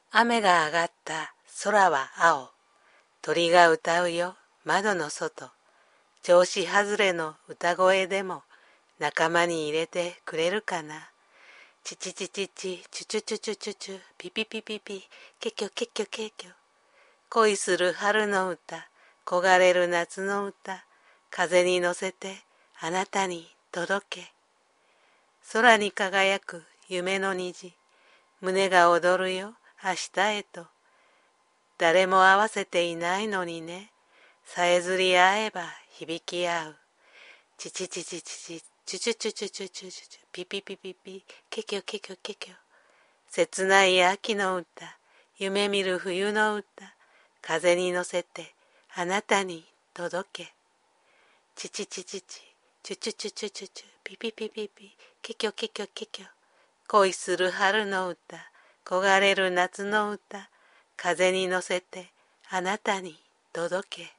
雨が上がった、空は青。鳥が歌うよ、窓の外。調子外れの歌声でも仲間に入れてくれるかな。チチチチチ、チュチュチュチュチュチュ、ピピピピピ、ケキョケキョケキョ。恋する春の歌、焦がれる夏の歌、風に乗せてあなたに届け。空に輝く夢の虹、胸が躍るよ、明日へと。誰も合わせていないのにね、さえずり合えば響き合う。チチチチチチ、チュチュチュチュチュチュチュチュ、ピピピピピ、ケキョケキョケキョ。切ない秋の歌、夢見る冬の歌、風に乗せてあなたに届け。チチチチチ、チュチュチュチュチュチュ、ピピピピピ、ケキョケキョケキョ。恋する春の歌、焦がれる夏の歌、風に乗せてあなたに届け。